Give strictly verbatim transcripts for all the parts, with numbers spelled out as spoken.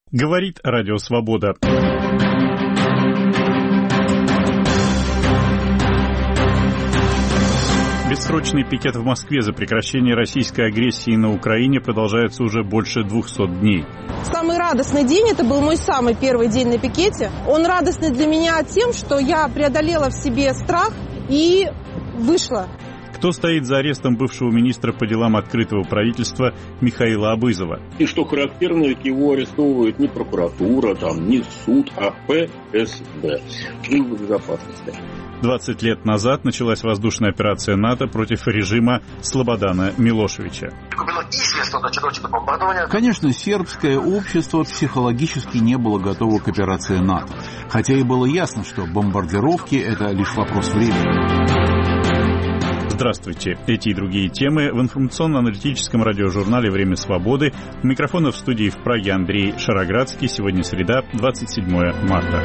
Говорит Радио Свобода. Бессрочный пикет в Москве за прекращение российской агрессии на Украине продолжается уже больше двухсот дней. Самый радостный день, это был мой самый первый день на пикете. Он радостный для меня тем, что я преодолела в себе страх и вышла. Кто стоит за арестом бывшего министра по делам открытого правительства Михаила Абызова? И что характерно, его арестовывает не прокуратура, там, не суд, а Пэ Эс Бэ, служба безопасности. двадцать лет назад началась воздушная операция НАТО против режима Слободана Милошевича. Конечно, сербское общество психологически не было готово к операции НАТО. Хотя и было ясно, что бомбардировки – это лишь вопрос времени. Здравствуйте. Эти и другие темы в информационно-аналитическом радиожурнале «Время свободы». У микрофона в студии в Праге Андрей Шароградский. Сегодня среда, двадцать седьмое марта.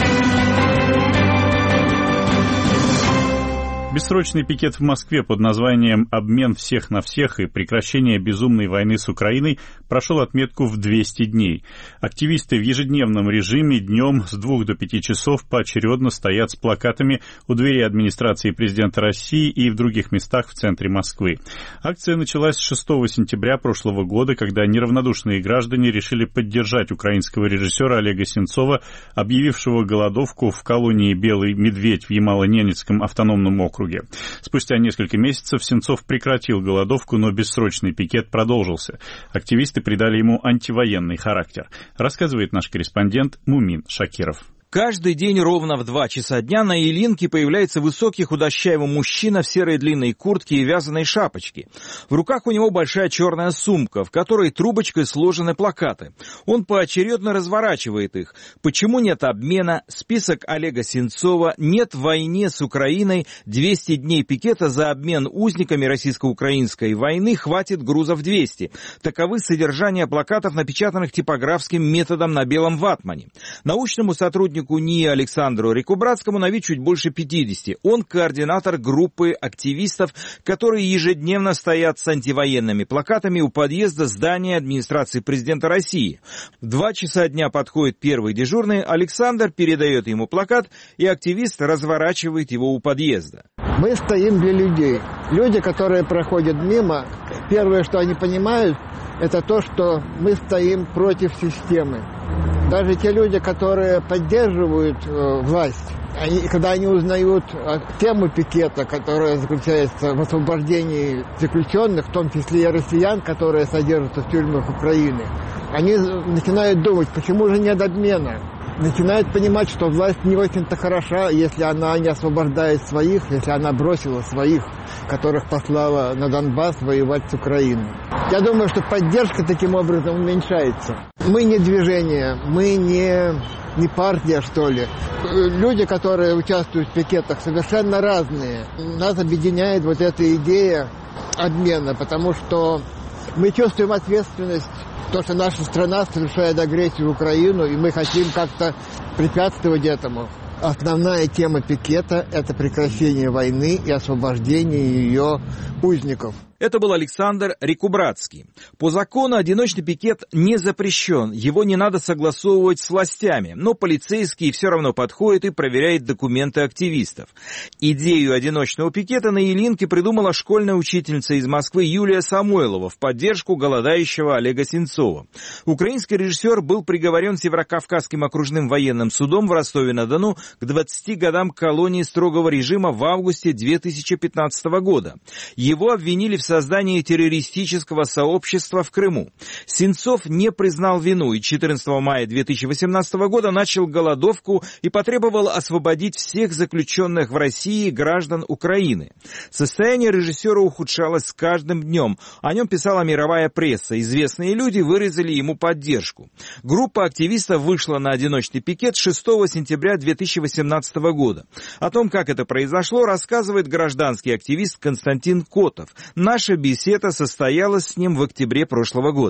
Бессрочный пикет в Москве под названием «Обмен всех на всех» и прекращение безумной войны с Украиной прошел отметку в двести дней. Активисты в ежедневном режиме днем с двух до пяти часов поочередно стоят с плакатами у двери администрации президента России и в других местах в центре Москвы. Акция началась шестого сентября прошлого года, когда неравнодушные граждане решили поддержать украинского режиссера Олега Сенцова, объявившего голодовку в колонии «Белый медведь» в Ямало-Ненецком автономном округе. Спустя несколько месяцев Сенцов прекратил голодовку, но бессрочный пикет продолжился. Активисты придали ему антивоенный характер, рассказывает наш корреспондент Мумин Шакиров. Каждый день ровно в два часа дня на Ильинке появляется высокий худощавый мужчина в серой длинной куртке и вязаной шапочке. В руках у него большая черная сумка, в которой трубочкой сложены плакаты. Он поочередно разворачивает их. Почему нет обмена? Список Олега Сенцова. Нет войне с Украиной. двести дней пикета за обмен узниками российско-украинской войны. Хватит грузов двести. Таковы содержания плакатов, напечатанных типографским методом на белом ватмане. Научному сотруднику НИИ Александру Рекубратскому на вид чуть больше пятидесяти. Он координатор группы активистов, которые ежедневно стоят с антивоенными плакатами у подъезда здания администрации президента России. В два часа дня подходит первый дежурный, Александр передает ему плакат, и активист разворачивает его у подъезда. Мы стоим для людей. Люди, которые проходят мимо, первое, что они понимают, это то, что мы стоим против системы. Даже те люди, которые поддерживают э, власть, они, когда они узнают э, тему пикета, которая заключается в освобождении заключенных, в том числе и россиян, которые содержатся в тюрьмах Украины, они начинают думать, почему же нет обмена. Начинают понимать, что власть не очень-то хороша, если она не освобождает своих, если она бросила своих, которых послала на Донбасс воевать с Украиной. Я думаю, что поддержка таким образом уменьшается. Мы не движение, мы не, не партия, что ли. Люди, которые участвуют в пикетах, совершенно разные. Нас объединяет вот эта идея обмена, потому что мы чувствуем ответственность, то, что наша страна совершает агрессию в Украину, и мы хотим как-то препятствовать этому. Основная тема пикета – это прекращение войны и освобождение ее узников. Это был Александр Рекубратский. По закону одиночный пикет не запрещен, его не надо согласовывать с властями, но полицейский все равно подходит и проверяет документы активистов. Идею одиночного пикета на Ильинке придумала школьная учительница из Москвы Юлия Самойлова в поддержку голодающего Олега Сенцова. Украинский режиссер был приговорен Северокавказским окружным военным судом в Ростове-на-Дону к двадцати годам колонии строгого режима в августе две тысячи пятнадцатого года. Его обвинили в создании террористического сообщества в Крыму. Сенцов не признал вину и четырнадцатого мая две тысячи восемнадцатого года начал голодовку и потребовал освободить всех заключенных в России граждан Украины. Состояние режиссера ухудшалось с каждым днем. О нем писала мировая пресса. Известные люди выразили ему поддержку. Группа активистов вышла на одиночный пикет шестого сентября две тысячи восемнадцатого года. О том, как это произошло, рассказывает гражданский активист Константин Котов. Наша беседа состоялась с ним в октябре прошлого года.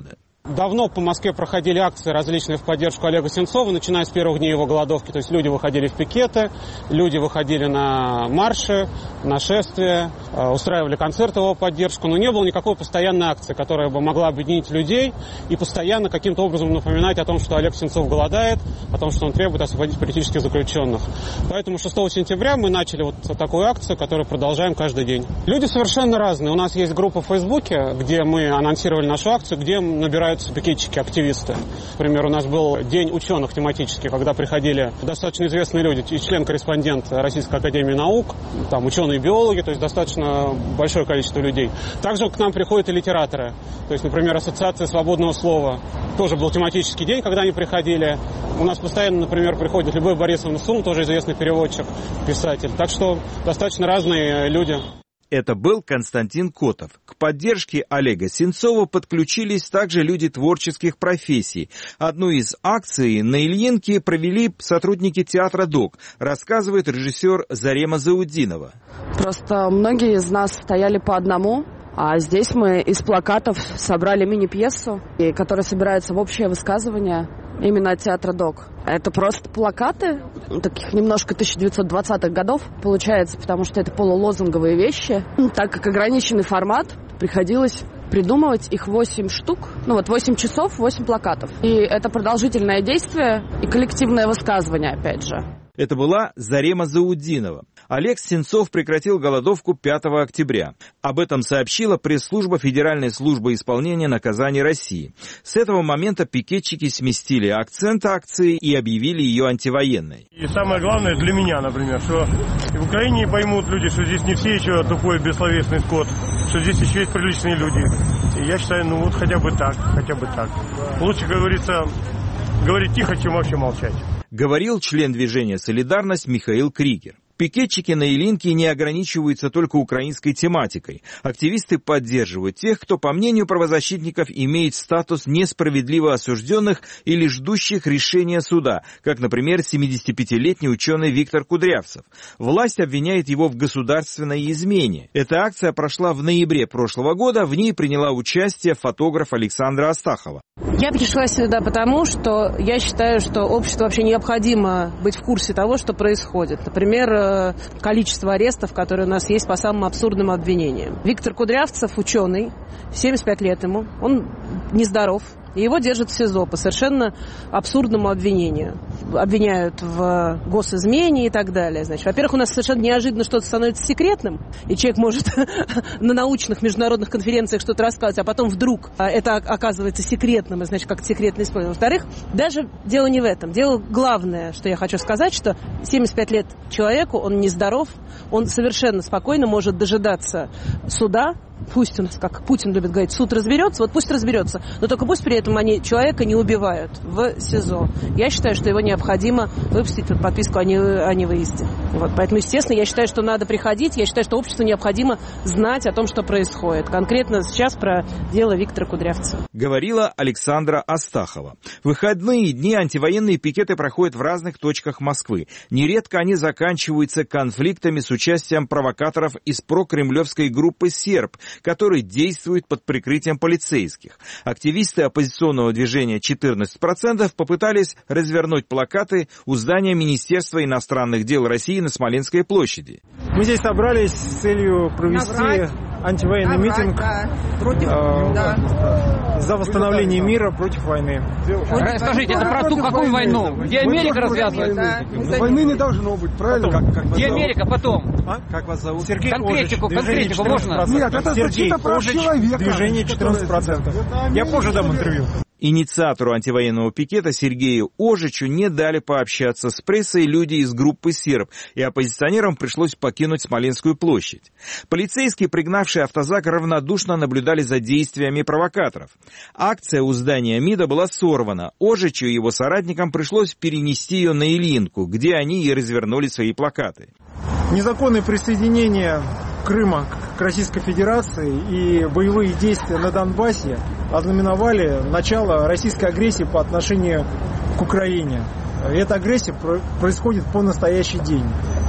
Давно по Москве проходили акции различные в поддержку Олега Сенцова, начиная с первых дней его голодовки. То есть люди выходили в пикеты, люди выходили на марши, на шествия, устраивали концерты в его поддержку. Но не было никакой постоянной акции, которая бы могла объединить людей и постоянно каким-то образом напоминать о том, что Олег Сенцов голодает, о том, что он требует освободить политических заключенных. Поэтому шестого сентября мы начали вот такую акцию, которую продолжаем каждый день. Люди совершенно разные. У нас есть группа в Фейсбуке, где мы анонсировали нашу акцию, где набирают пикетчики, активисты. Например, у нас был день ученых тематический, когда приходили достаточно известные люди, и член-корреспондент Российской академии наук, там ученые-биологи, то есть достаточно большое количество людей. Также к нам приходят и литераторы. То есть, например, Ассоциация свободного слова. Тоже был тематический день, когда они приходили. У нас постоянно, например, приходит Любовь Борисовна Сум, тоже известный переводчик, писатель. Так что достаточно разные люди. Это был Константин Котов. К поддержке Олега Сенцова подключились также люди творческих профессий. Одну из акций на Ильинке провели сотрудники театра ДОК, рассказывает режиссер Зарема Заудинова. Просто многие из нас стояли по одному, а здесь мы из плакатов собрали мини-пьесу, которая собирается в общее высказывание именно от театра ДОК. Это просто плакаты, таких немножко тысяча девятьсот двадцатых годов, получается, потому что это полулозунговые вещи. Так как ограниченный формат, приходилось придумывать их восемь штук, ну вот восемь часов, восемь плакатов. И это продолжительное действие и коллективное высказывание, опять же. Это была Зарема Заудинова. Олег Сенцов прекратил голодовку пятого октября. Об этом сообщила пресс-служба Федеральной службы исполнения наказаний России. С этого момента пикетчики сместили акцент акции и объявили ее антивоенной. И самое главное для меня, например, что в Украине поймут люди, что здесь не все еще тупой бессловесный скот, что здесь еще есть приличные люди. И я считаю, ну вот хотя бы так, хотя бы так. Лучше, как говорится, говорить тихо, чем вообще молчать. Говорил член движения «Солидарность» Михаил Кригер. Пикетчики на Ильинке не ограничиваются только украинской тематикой. Активисты поддерживают тех, кто, по мнению правозащитников, имеет статус несправедливо осужденных или ждущих решения суда, как, например, семидесятипятилетний ученый Виктор Кудрявцев. Власть обвиняет его в государственной измене. Эта акция прошла в ноябре прошлого года, в ней приняла участие фотограф Александра Астахова. Я пришла сюда потому, что я считаю, что обществу вообще необходимо быть в курсе того, что происходит. Например, количество арестов, которые у нас есть по самым абсурдным обвинениям. Виктор Кудрявцев, ученый, семьдесят пять лет ему, он нездоров. И его держат в СИЗО по совершенно абсурдному обвинению. Обвиняют в госизмене и так далее. Значит, во-первых, у нас совершенно неожиданно что-то становится секретным, и человек может на научных международных конференциях что-то рассказывать, а потом вдруг это оказывается секретным, и, значит, как секретно использовано. Во-вторых, даже дело не в этом. Дело главное, что я хочу сказать, что семьдесят пять лет человеку, он нездоров, он совершенно спокойно может дожидаться суда. Пусть у нас, как Путин любит говорить, суд разберется, вот пусть разберется, но только пусть при этом они человека не убивают в СИЗО. Я считаю, что его необходимо выпустить под подписку о невыезде. Вот, поэтому, естественно, я считаю, что надо приходить, я считаю, что обществу необходимо знать о том, что происходит. Конкретно сейчас про дело Виктора Кудрявцева. Говорила Александра Астахова. В выходные дни антивоенные пикеты проходят в разных точках Москвы. Нередко они заканчиваются конфликтами с участием провокаторов из прокремлевской группы «Серб», которые действуют под прикрытием полицейских. Активисты оппозиционного движения четырнадцать процентов попытались развернуть плакаты у здания Министерства иностранных дел России на Смоленской площади. Мы здесь собрались с целью провести Набрать. антивоенный Набрать, митинг да. против, э, да. за восстановление мира против войны. Скажите, это про ту какую войну? Где Америка развязывает? Да. Войны не должно быть, правильно? Как, как Где Америка потом? А? Как вас зовут? Сергей Конкретику, Ожич, конкретику можно? Нет, это Сергей Ожич, движение четырнадцать процентов. Я позже дам интервью. Инициатору антивоенного пикета Сергею Ожичу не дали пообщаться с прессой люди из группы «Серб», и оппозиционерам пришлось покинуть Смоленскую площадь. Полицейские, пригнавшие автозак, равнодушно наблюдали за действиями провокаторов. Акция у здания МИДа была сорвана. Ожичу и его соратникам пришлось перенести ее на Ильинку, где они и развернули свои плакаты. Незаконное присоединение Крыма к Российской Федерации и боевые действия на Донбассе ознаменовали начало российской агрессии по отношению к Украине. Эта агрессия происходит по настоящий день.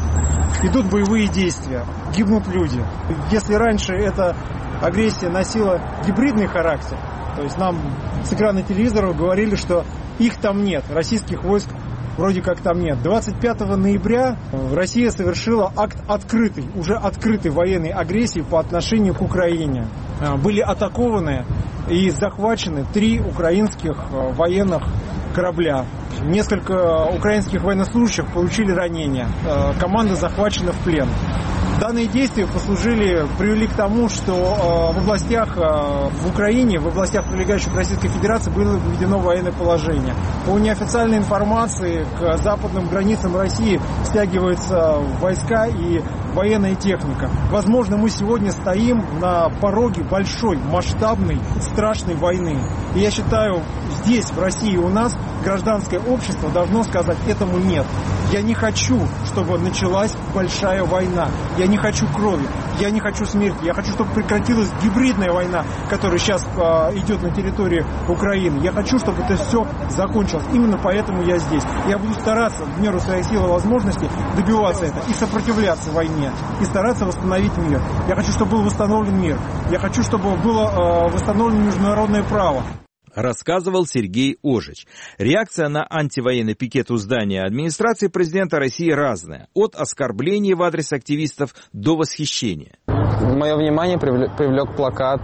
Идут боевые действия, гибнут люди. Если раньше эта агрессия носила гибридный характер, То есть нам с экрана телевизоров говорили, что их там нет, российских войск вроде как там нет. двадцать пятого ноября Россия совершила акт открытой, уже открытой военной агрессии по отношению к Украине. Были атакованы и захвачены три украинских военных корабля. Несколько украинских военнослужащих получили ранения. Команда захвачена в плен. Данные действия послужили, привели к тому, что э, в областях э, в Украине, в областях, прилегающих к Российской Федерации, было введено военное положение. По неофициальной информации, к западным границам России стягиваются войска и военная техника. Возможно, мы сегодня стоим на пороге большой, масштабной, страшной войны. И я считаю, здесь, в России, у нас гражданское общество должно сказать этому нет. Я не хочу, чтобы началась большая война. Я не хочу крови, я не хочу смерти. Я хочу, чтобы прекратилась гибридная война, которая сейчас э, идет на территории Украины. Я хочу, чтобы это все закончилось. Именно поэтому я здесь. Я буду стараться в меру своих сил и возможностей добиваться этого и сопротивляться войне, и стараться восстановить мир. Я хочу, чтобы был восстановлен мир. Я хочу, чтобы было э, восстановлено международное право. Рассказывал Сергей Ожич. Реакция на антивоенный пикет у здания администрации президента России разная. От оскорблений в адрес активистов до восхищения. Мое внимание привлек плакат.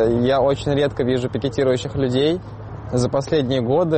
Я очень редко вижу пикетирующих людей. За последние годы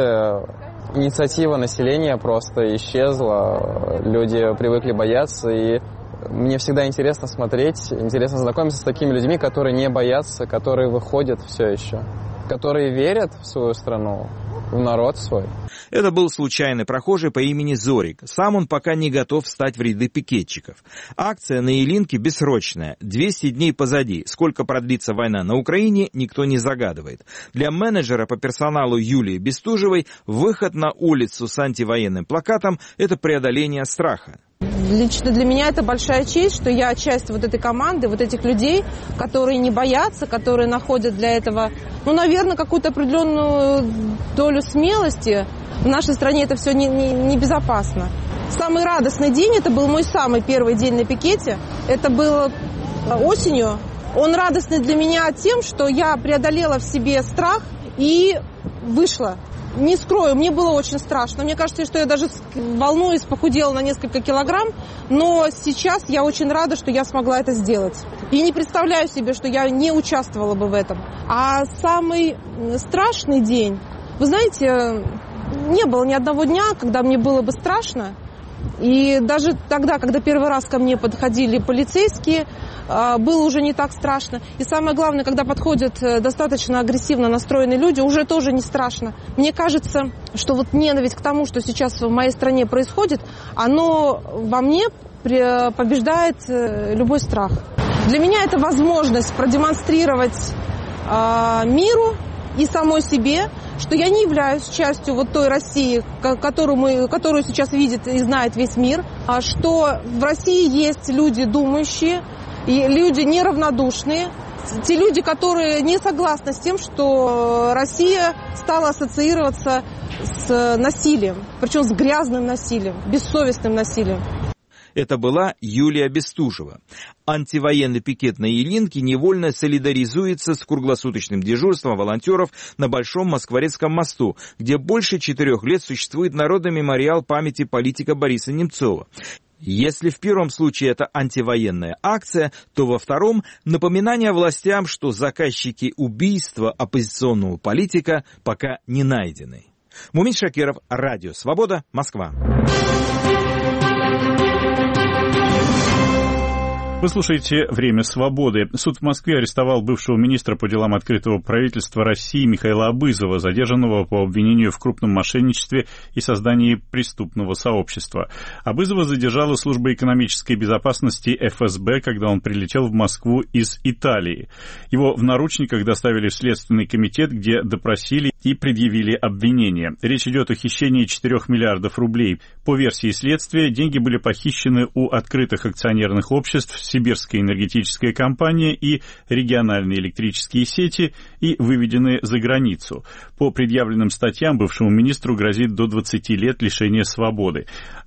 инициатива населения просто исчезла. Люди привыкли бояться, и мне всегда интересно смотреть, интересно знакомиться с такими людьми, которые не боятся, которые выходят все еще, которые верят в свою страну, в народ свой. Это был случайный прохожий по имени Зорик. Сам он пока не готов встать в ряды пикетчиков. Акция на Илинке бессрочная. двести дней позади. Сколько продлится война на Украине, никто не загадывает. Для менеджера по персоналу Юлии Бестужевой выход на улицу с антивоенным плакатом – это преодоление страха. Лично для меня это большая честь, что я часть вот этой команды, вот этих людей, которые не боятся, которые находят для этого, ну, наверное, какую-то определенную долю смелости. В нашей стране это все не, не, не безопасно. Самый радостный день, это был мой самый первый день на пикете, это было осенью. Он радостный для меня тем, что я преодолела в себе страх и вышла. Не скрою, мне было очень страшно. Мне кажется, что я даже волнуюсь, похудела на несколько килограмм, но сейчас я очень рада, что я смогла это сделать. И не представляю себе, что я не участвовала бы в этом. А самый страшный день, вы знаете, не было ни одного дня, когда мне было бы страшно. И даже тогда, когда первый раз ко мне подходили полицейские, было уже не так страшно. И самое главное, когда подходят достаточно агрессивно настроенные люди, уже тоже не страшно. Мне кажется, что вот ненависть к тому, что сейчас в моей стране происходит, оно во мне побеждает любой страх. Для меня это возможность продемонстрировать миру и самой себе, что я не являюсь частью вот той России, которую, мы, которую сейчас видит и знает весь мир, а что в России есть люди думающие, и люди неравнодушные, те люди, которые не согласны с тем, что Россия стала ассоциироваться с насилием, причем с грязным насилием, бессовестным насилием. Это была Юлия Бестужева. Антивоенный пикет на Илинке невольно солидаризуется с круглосуточным дежурством волонтеров на Большом Москворецком мосту, где больше четырех лет существует народный мемориал памяти политика Бориса Немцова. Если в первом случае это антивоенная акция, то во втором – напоминание властям, что заказчики убийства оппозиционного политика пока не найдены. Мумин Шакиров, Радио Свобода, Москва. Вы слушаете «Время свободы». Суд в Москве арестовал бывшего министра по делам открытого правительства России Михаила Абызова, задержанного по обвинению в крупном мошенничестве и создании преступного сообщества. Абызова задержала служба экономической безопасности эф эс бэ, когда он прилетел в Москву из Италии. Его в наручниках доставили в Следственный комитет, где допросили и предъявили обвинения. Речь идет о хищении четырёх миллиардов рублей. По версии следствия, деньги были похищены у открытых акционерных обществ Сибирская энергетическая компания и региональные электрические сети и выведены за границу. По предъявленным статьям бывшему министру грозит до двадцати лет лишения свободы.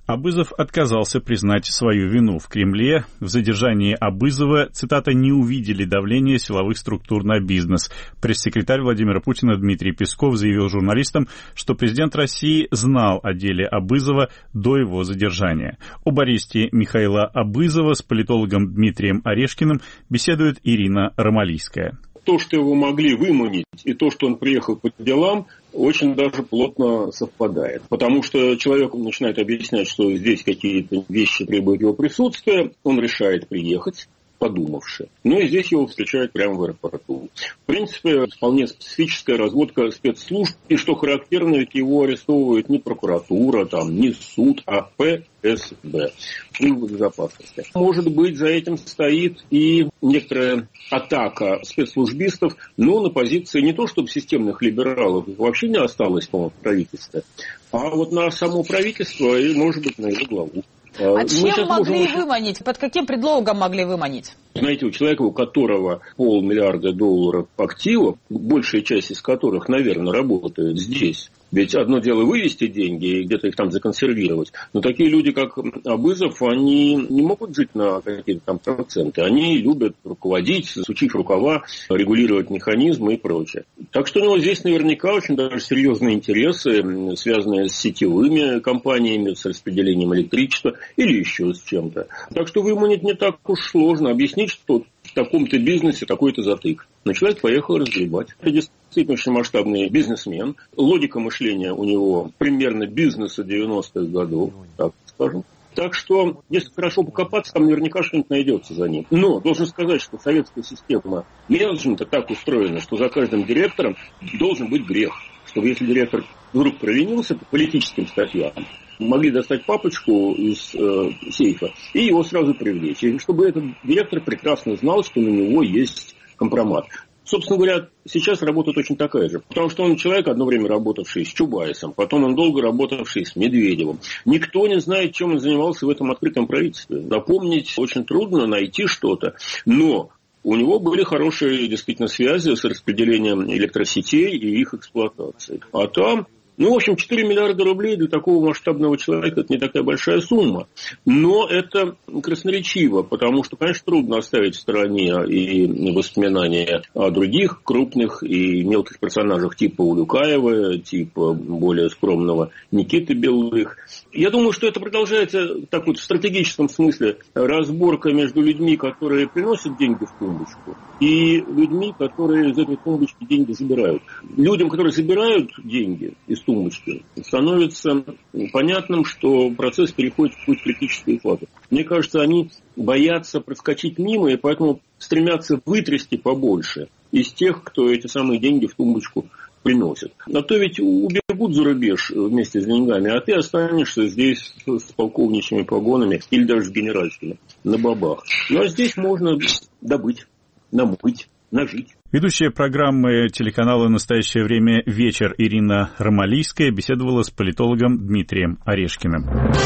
Абызов отказался признать свою вину. В Кремле в задержании Абызова, цитата, «не увидели давления силовых структур на бизнес». Пресс-секретарь Владимира Путина Дмитрий Песков заявил журналистам, что президент России знал о деле Абызова до его задержания. Об аресте Михаила Абызова с политологом Дмитрием Орешкиным беседует Ирина Ромалийская. То, что его могли выманить, и то, что он приехал по делам, очень даже плотно совпадает. Потому что человек начинает объяснять, что здесь какие-то вещи требуют его присутствия, он решает приехать, подумавши. Ну и здесь его встречают прямо в аэропорту. В принципе, вполне специфическая разводка спецслужб. И что характерно, ведь его арестовывает не прокуратура, там, не суд, а Пэ Эс Бэ. Служба безопасности. Может быть, за этим стоит и некоторая атака спецслужбистов, но на позиции не то, чтобы системных либералов вообще не осталось, по-моему, в правительстве, а вот на само правительство и, может быть, на его главу. А Мы чем могли можем... выманить? Под каким предлогом могли выманить? Знаете, у человека, у которого полмиллиарда долларов активов, большая часть из которых, наверное, работает здесь. Ведь одно дело вывести деньги и где-то их там законсервировать. Но такие люди, как Абызов, они не могут жить на какие-то там проценты. Они любят руководить, сучить рукава, регулировать механизмы и прочее. Так что у него здесь наверняка очень даже серьезные интересы, связанные с сетевыми компаниями, с распределением электричества или еще с чем-то. Так что выманить не так уж сложно. Объяснить, что в таком-то бизнесе такой-то затык. Но человек поехал разгребать. Это действительно очень масштабный бизнесмен. Логика мышления у него примерно бизнеса девяностых годов, так скажем. Так что, если хорошо покопаться, там наверняка что-нибудь найдется за ним. Но должен сказать, что советская система менеджмента так устроена, что за каждым директором должен быть грех. Чтобы если директор вдруг провинился по политическим статьям, могли достать папочку из э, сейфа и его сразу привлечь. И чтобы этот директор прекрасно знал, что на него есть компромат. Собственно говоря, сейчас работает очень такая же. Потому что он человек, одно время работавший с Чубайсом, потом он долго работавший с Медведевым. Никто не знает, чем он занимался в этом открытом правительстве. Запомнить очень трудно, найти что-то. Но у него были хорошие действительно связи с распределением электросетей и их эксплуатацией. А там... Ну, в общем, четыре миллиарда рублей для такого масштабного человека – это не такая большая сумма. Но это красноречиво, потому что, конечно, трудно оставить в стороне и воспоминания о других крупных и мелких персонажах типа Улюкаева, типа более скромного Никиты Белых. Я думаю, что это продолжается так вот в стратегическом смысле разборка между людьми, которые приносят деньги в тумбочку, и людьми, которые из этой тумбочки деньги забирают. Людям, которые забирают деньги из тумбочки, становится понятным, что процесс переходит в путь критической фазы. Мне кажется, они боятся проскочить мимо, и поэтому стремятся вытрясти побольше из тех, кто эти самые деньги в тумбочку приносит. А то ведь убегут за рубеж вместе с деньгами, а ты останешься здесь с полковничьими погонами или даже с генеральскими на бабах. Ну а здесь можно добыть, намыть, нажить. Ведущая программы телеканала «Настоящее время. Вечер» Ирина Ромалийская беседовала с политологом Дмитрием Орешкиным.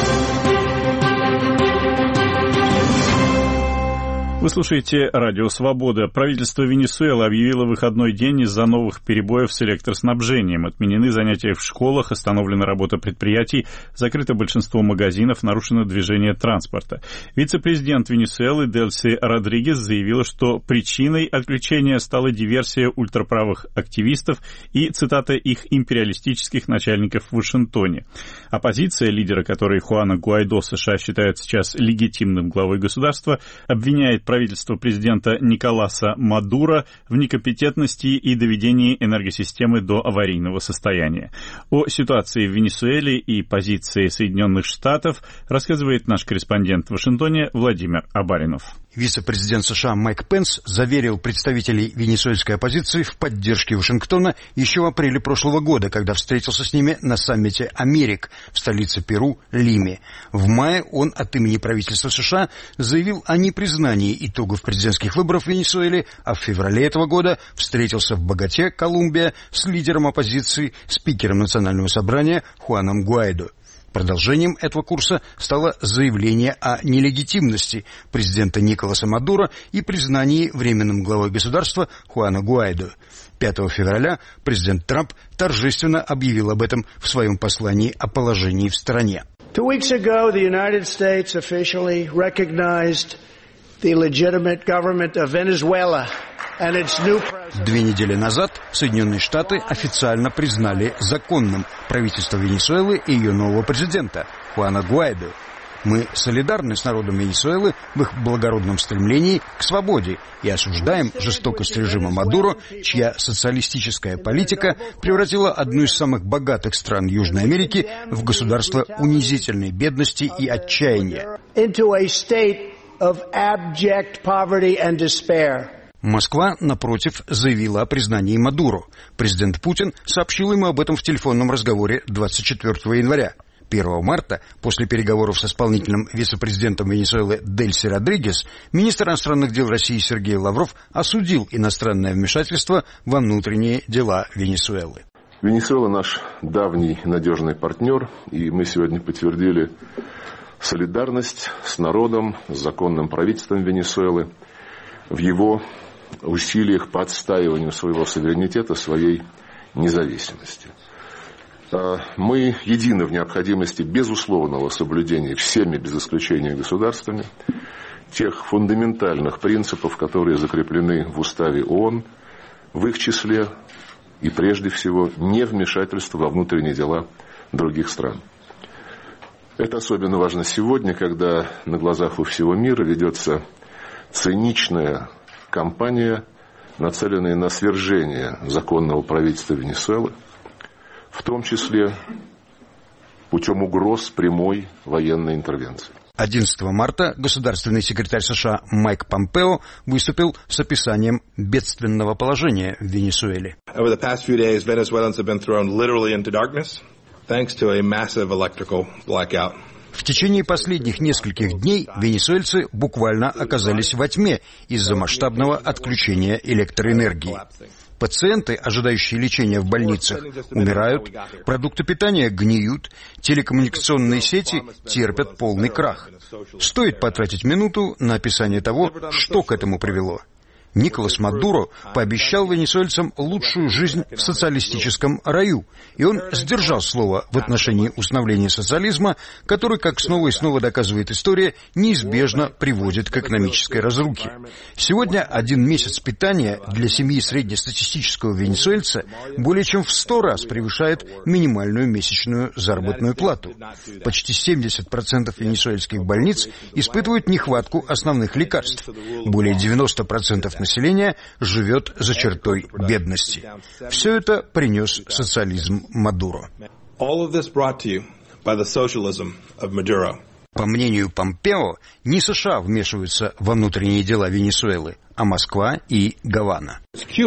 Вы слушаете «Радио Свобода». Правительство Венесуэлы объявило выходной день из-за новых перебоев с электроснабжением. Отменены занятия в школах, остановлена работа предприятий, закрыто большинство магазинов, нарушено движение транспорта. Вице-президент Венесуэлы Дельси Родригес заявила, что причиной отключения стала диверсия ультраправых активистов и, цитата, их империалистических начальников в Вашингтоне. Оппозиция, лидера которой Хуана Гуайдо США считают сейчас легитимным главой государства, обвиняет правительство президента Николаса Мадуро в некомпетентности и доведении энергосистемы до аварийного состояния. О ситуации в Венесуэле и позиции Соединенных Штатов рассказывает наш корреспондент в Вашингтоне Владимир Абаринов. Вице-президент США Майк Пенс заверил представителей венесуэльской оппозиции в поддержке Вашингтона еще в апреле прошлого года, когда встретился с ними на саммите «Америк» в столице Перу Лиме. В мае он от имени правительства США заявил о непризнании итогов президентских выборов в Венесуэле, а в феврале этого года встретился в Боготе, Колумбия, с лидером оппозиции, спикером Национального собрания Хуаном Гуайдо. Продолжением этого курса стало заявление о нелегитимности президента Николаса Мадуро и признании временным главой государства Хуана Гуайдо. пятого февраля президент Трамп торжественно объявил об этом в своем послании о положении в стране. Two weeks ago, the United States officially recognized the legitimate government of Venezuela and its new president. Две недели назад Соединенные Штаты официально признали законным правительство Венесуэлы и ее нового президента Хуана Гуайдо. Мы солидарны с народом Венесуэлы в их благородном стремлении к свободе и осуждаем жестокость режима Мадуро, чья социалистическая политика превратила одну из самых богатых стран Южной Америки в государство унизительной бедности и отчаяния. Москва, напротив, заявила о признании Мадуро. Президент Путин сообщил ему об этом в телефонном разговоре двадцать четвёртого января. первого марта, после переговоров с исполнительным вице-президентом Венесуэлы Дельси Родригес, министр иностранных дел России Сергей Лавров осудил иностранное вмешательство во внутренние дела Венесуэлы. Венесуэла наш давний надежный партнер, и мы сегодня подтвердили солидарность с народом, с законным правительством Венесуэлы в его усилиях по отстаиванию своего суверенитета, своей независимости. Мы едины в необходимости безусловного соблюдения всеми, без исключения государствами, тех фундаментальных принципов, которые закреплены в Уставе ООН, в их числе и прежде всего не вмешательство во внутренние дела других стран. Это особенно важно сегодня, когда на глазах у всего мира ведется циничная кампания, нацеленная на свержение законного правительства Венесуэлы, в том числе путем угроз прямой военной интервенции. одиннадцатого марта государственный секретарь США Майк Помпео выступил с описанием бедственного положения в Венесуэле. Over the past few days, Venezuelans have been thrown literally into darkness, thanks to a massive electrical blackout. В течение последних нескольких дней венесуэльцы буквально оказались во тьме из-за масштабного отключения электроэнергии. Пациенты, ожидающие лечения в больницах, умирают, продукты питания гниют, телекоммуникационные сети терпят полный крах. Стоит потратить минуту на описание того, что к этому привело. Николас Мадуро пообещал венесуэльцам лучшую жизнь в социалистическом раю, и он сдержал слово в отношении установления социализма, который, как снова и снова доказывает история, неизбежно приводит к экономической разрухе. Сегодня один месяц питания для семьи среднестатистического венесуэльца более чем в сто раз превышает минимальную месячную заработную плату. Почти семьдесят процентов венесуэльских больниц испытывают нехватку основных лекарств. Более девяносто процентов населения живет за чертой бедности. Все это принес социализм Мадуро. По мнению Помпео, не США вмешиваются во внутренние дела Венесуэлы, а Москва и Гавана.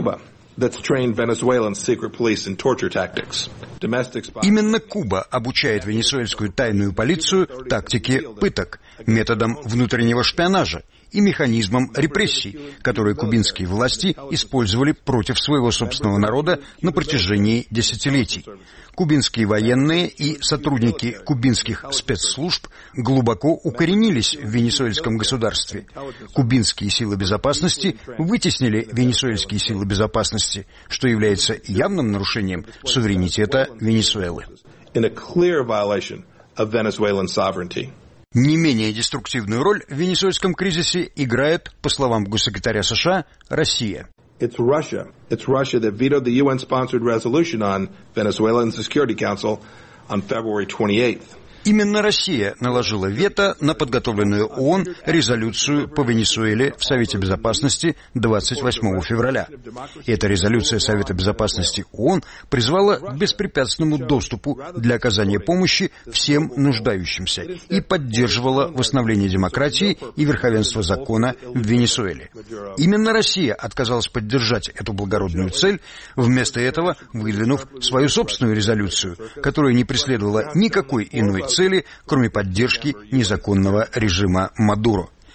Именно Куба обучает венесуэльскую тайную полицию тактике пыток, методам внутреннего шпионажа и механизмам репрессий, которые кубинские власти использовали против своего собственного народа на протяжении десятилетий. Кубинские военные и сотрудники кубинских спецслужб глубоко укоренились в венесуэльском государстве. Кубинские силы безопасности вытеснили венесуэльские силы безопасности, что является явным нарушением суверенитета Венесуэлы. Не менее деструктивную роль в венесуэльском кризисе играет, по словам госсекретаря США, Россия. It's Russia. It's Russia that vetoed the ю эн-sponsored resolution on Venezuela in the Security Council on February twenty-eighth. Именно Россия наложила вето на подготовленную ООН резолюцию по Венесуэле в Совете Безопасности двадцать восьмого февраля. Эта резолюция Совета Безопасности ООН призвала к беспрепятственному доступу для оказания помощи всем нуждающимся и поддерживала восстановление демократии и верховенства закона в Венесуэле. Именно Россия отказалась поддержать эту благородную цель, вместо этого выдвинув свою собственную резолюцию, которая не преследовала никакой иной цели, кроме поддержки незаконного режима Мадуро.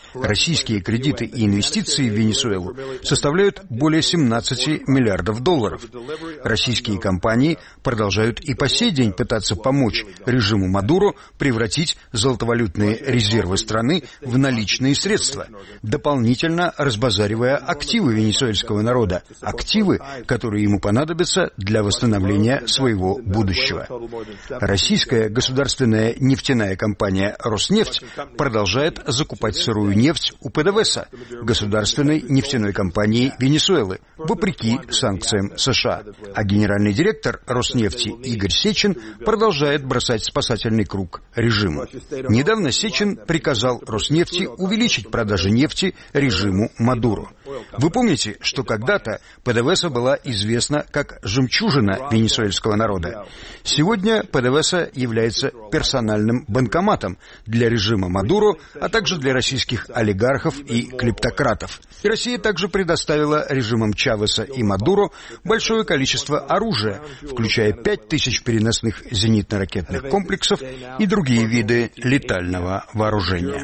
Российские кредиты и инвестиции в Венесуэлу составляют более семнадцати миллиардов долларов. Российские компании продолжают и по сей день пытаться помочь режиму Мадуро превратить золотовалютные резервы страны в наличные средства, дополнительно разбазаривая активы венесуэльского народа, активы, которые ему понадобятся для восстановления своего будущего. Российская государственная нефтяная компания «Роснефть» продолжает закупать сырую нефть у ПДВСА, государственной нефтяной компании Венесуэлы, вопреки санкциям США. А генеральный директор «Роснефти» Игорь Сечин продолжает бросать спасательный круг режиму. Недавно Сечин приказал «Роснефти» увеличить продажи нефти режиму Мадуро. Вы помните, что когда-то ПДВСА была известна как жемчужина венесуэльского народа. Сегодня ПДВСА является персональным банкоматом для режима Мадуро, а также для российских олигархов и клептократов. И Россия также предоставила режимам Чавеса и Мадуро большое количество оружия, включая пять тысяч переносных зенитно-ракетных комплексов и другие виды летального вооружения.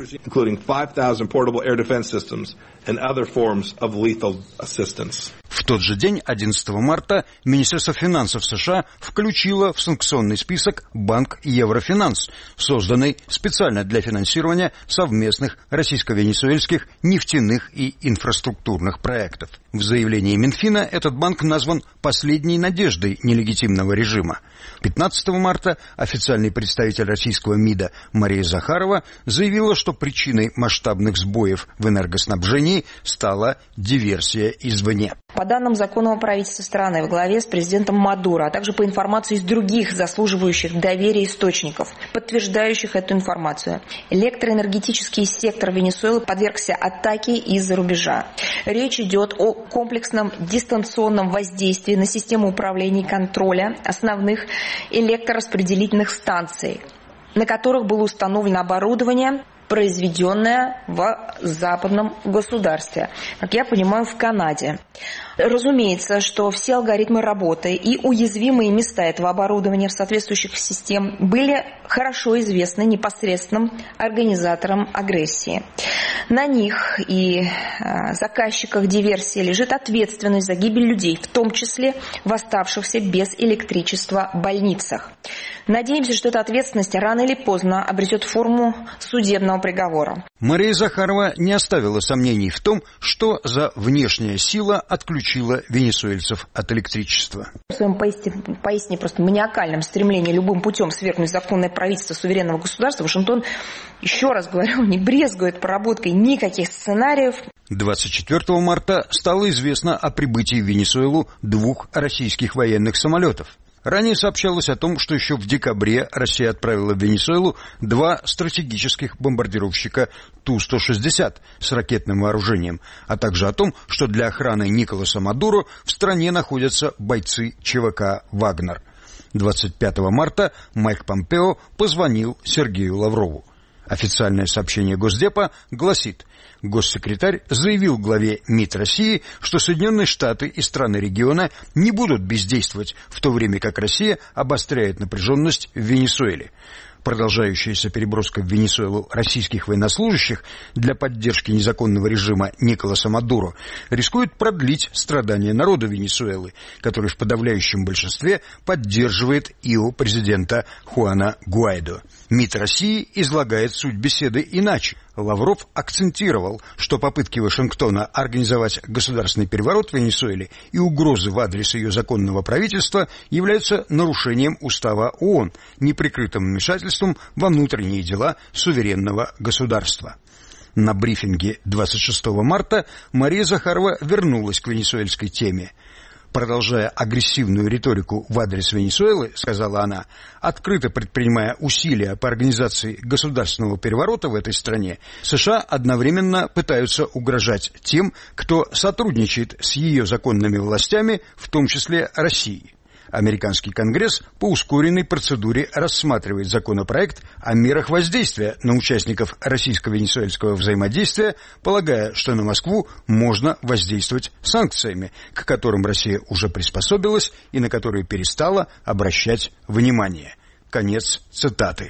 В тот же день, одиннадцатого марта, Министерство финансов США включило в санкционный список Банк Еврофинанс, созданный специально для финансирования совместных российско-венесуэльских нефтяных и инфраструктурных проектов. В заявлении Минфина этот банк назван последней надеждой нелегитимного режима. пятнадцатого марта официальный представитель российского МИДа Мария Захарова заявила, что причиной масштабных сбоев в энергоснабжении стала диверсия извне. По данным законного правительства страны во главе с президентом Мадуро, а также по информации из других заслуживающих доверия источников, подтверждающих эту информацию, электроэнергетический сектор Венесуэлы подвергся атаке из-за рубежа. Речь идет о комплексном дистанционном воздействии на систему управления и контроля основных электрораспределительных станций, на которых было установлено оборудование, произведенное в западном государстве, как я понимаю, в Канаде. Разумеется, что все алгоритмы работы и уязвимые места этого оборудования в соответствующих систем были хорошо известны непосредственным организаторам агрессии. На них и э, заказчиках диверсии лежит ответственность за гибель людей, в том числе в оставшихся без электричества больницах. Надеемся, что эта ответственность рано или поздно обретет форму судебного приговора. Мария Захарова не оставила сомнений в том, что за внешняя сила отключила венесуэльцев от электричества. В своем поистине, поистине просто маниакальном стремлении любым путем свергнуть законное правительство суверенного государства, Вашингтон, еще раз говорю, не брезгует проработкой никаких сценариев. двадцать четвёртого марта стало известно о прибытии в Венесуэлу двух российских военных самолетов. Ранее сообщалось о том, что еще в декабре Россия отправила в Венесуэлу два стратегических бомбардировщика Ту сто шестьдесят с ракетным вооружением, а также о том, что для охраны Николаса Мадуро в стране находятся бойцы ЧВК «Вагнер». двадцать пятого марта Майк Помпео позвонил Сергею Лаврову. Официальное сообщение Госдепа гласит: госсекретарь заявил главе МИД России, что Соединенные Штаты и страны региона не будут бездействовать, в то время как Россия обостряет напряженность в Венесуэле. Продолжающаяся переброска в Венесуэлу российских военнослужащих для поддержки незаконного режима Николаса Мадуро рискует продлить страдания народа Венесуэлы, который в подавляющем большинстве поддерживает ио президента Хуана Гуайдо. МИД России излагает суть беседы иначе. Лавров акцентировал, что попытки Вашингтона организовать государственный переворот в Венесуэле и угрозы в адрес ее законного правительства являются нарушением устава ООН, неприкрытым вмешательством во внутренние дела суверенного государства. На брифинге двадцать шестого марта Мария Захарова вернулась к венесуэльской теме. Продолжая агрессивную риторику в адрес Венесуэлы, сказала она, открыто предпринимая усилия по организации государственного переворота в этой стране, США одновременно пытаются угрожать тем, кто сотрудничает с ее законными властями, в том числе Россией. Американский Конгресс по ускоренной процедуре рассматривает законопроект о мерах воздействия на участников российско-венесуэльского взаимодействия, полагая, что на Москву можно воздействовать санкциями, к которым Россия уже приспособилась и на которые перестала обращать внимание. Конец цитаты.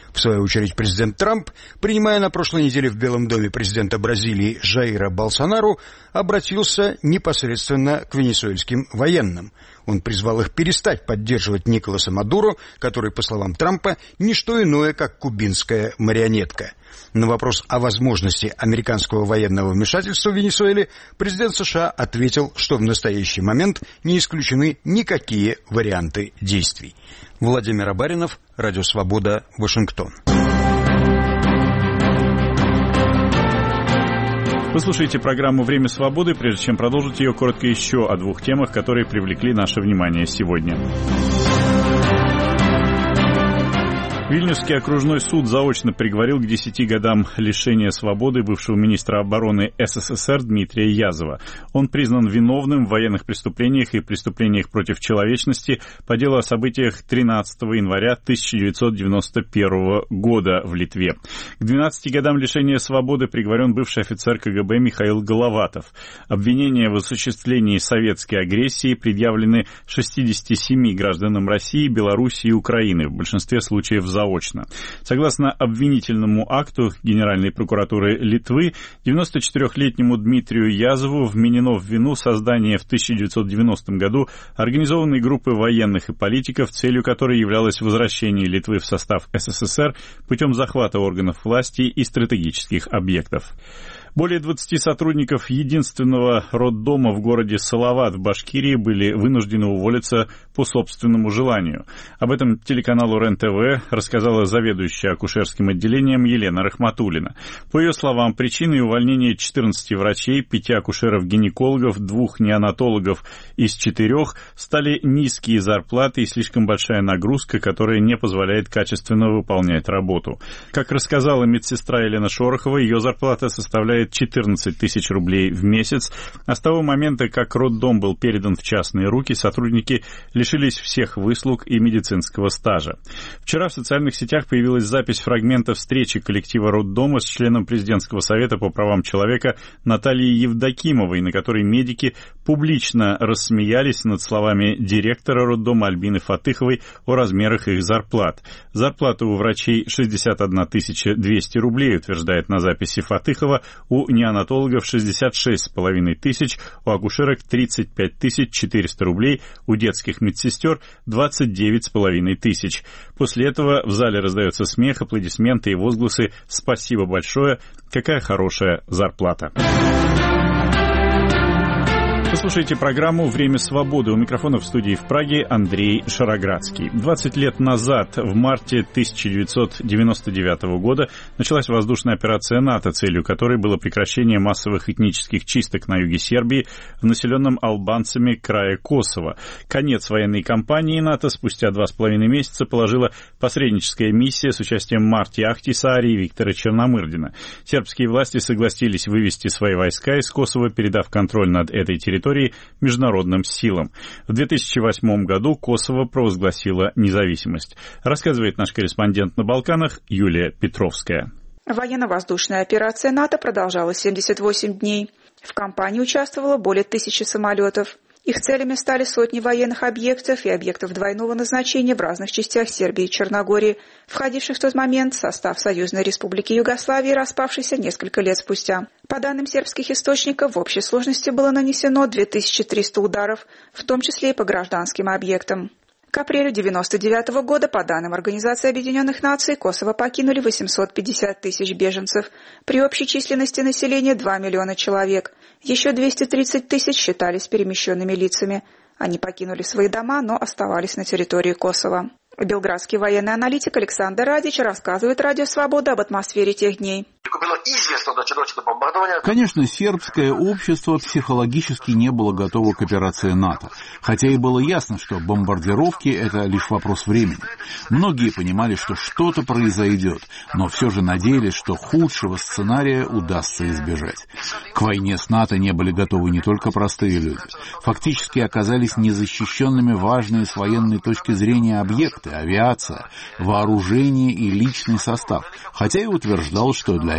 В свою очередь президент Трамп, принимая на прошлой неделе в Белом доме президента Бразилии Жаира Болсонару, обратился непосредственно к венесуэльским военным. Он призвал их перестать поддерживать Николаса Мадуро, который, по словам Трампа, не что иное, как кубинская марионетка. На вопрос о возможности американского военного вмешательства в Венесуэле президент США ответил, что в настоящий момент не исключены никакие варианты действий. Владимир Абаринов, Радио Свобода, Вашингтон. Вы слушаете программу «Время свободы». Прежде чем продолжить ее, коротко еще о двух темах, которые привлекли наше внимание сегодня. Вильнюсский окружной суд заочно приговорил к десяти годам лишения свободы бывшего министра обороны СССР Дмитрия Язова. Он признан виновным в военных преступлениях и преступлениях против человечности по делу о событиях тринадцатого января тысяча девятьсот девяносто первого года в Литве. К двенадцати годам лишения свободы приговорен бывший офицер КГБ Михаил Головатов. Обвинения в осуществлении советской агрессии предъявлены шестидесяти семи гражданам России, Белоруссии и Украины, в большинстве случаев за заочно. Согласно обвинительному акту Генеральной прокуратуры Литвы, девяносто четырехлетнему Дмитрию Язову вменено в вину создание в тысяча девятьсот девяностом году организованной группы военных и политиков, целью которой являлось возвращение Литвы в состав СССР путем захвата органов власти и стратегических объектов. Более двадцати сотрудников единственного роддома в городе Салават в Башкирии были вынуждены уволиться по собственному желанию. Об этом телеканалу РЕН-ТВ рассказала заведующая акушерским отделением Елена Рахматуллина. По ее словам, причиной увольнения четырнадцати врачей, пяти акушеров-гинекологов, двух неонатологов из четырех стали низкие зарплаты и слишком большая нагрузка, которая не позволяет качественно выполнять работу. Как рассказала медсестра Елена Шорохова, ее зарплата составляет четырнадцать тысяч рублей в месяц, а с того момента, как роддом был передан в частные руки, сотрудники лишились всех выслуг и медицинского стажа. Вчера в социальных сетях появилась запись фрагмента встречи коллектива роддома с членом Президентского совета по правам человека Натальей Евдокимовой, на которой медики публично рассмеялись над словами директора роддома Альбины Фатыховой о размерах их зарплат. Зарплата у врачей шестьдесят одна тысяча двести рублей, утверждает на записи Фатыхова, у неонатологов шестьдесят шесть с половиной тысяч, у акушерок тридцать пять тысяч четыреста рублей, у детских медсестер двадцать девять с половиной тысяч. После этого в зале раздается смех, аплодисменты и возгласы «Спасибо большое! Какая хорошая зарплата!». Вы слушаете программу «Время свободы». У микрофона в студии в Праге Андрей Шароградский. двадцать лет назад, в марте тысяча девятьсот девяносто девятого года, началась воздушная операция НАТО, целью которой было прекращение массовых этнических чисток на юге Сербии в населенном албанцами крае Косово. Конец военной кампании НАТО спустя два с половиной месяца положила посредническая миссия с участием Марти Ахтисари и Виктора Черномырдина. Сербские власти согласились вывести свои войска из Косово, передав контроль над этой территорией международным силам. В две тысячи восьмом году Косово провозгласило независимость. Рассказывает наш корреспондент на Балканах Юлия Петровская. Военно-воздушная операция НАТО продолжалась семьдесят восемь дней. В кампании участвовало более тысячи самолетов. Их целями стали сотни военных объектов и объектов двойного назначения в разных частях Сербии и Черногории, входивших в тот момент в состав Союзной Республики Югославии, распавшейся несколько лет спустя. По данным сербских источников, в общей сложности было нанесено две тысячи триста ударов, в том числе и по гражданским объектам. К апрелю девяносто девятого года, по данным Организации Объединенных Наций, Косово покинули восемьсот пятьдесят тысяч беженцев. При общей численности населения два миллиона человек. Еще двести тридцать тысяч считались перемещенными лицами. Они покинули свои дома, но оставались на территории Косово. Белградский военный аналитик Александр Радич рассказывает Радио Свобода об атмосфере тех дней. Конечно, сербское общество психологически не было готово к операции НАТО, хотя и было ясно, что бомбардировки — это лишь вопрос времени. Многие понимали, что что-то произойдет, но все же надеялись, что худшего сценария удастся избежать. К войне с НАТО не были готовы не только простые люди. Фактически оказались незащищенными важные с военной точки зрения объекты, авиация, вооружение и личный состав, хотя и утверждал, что для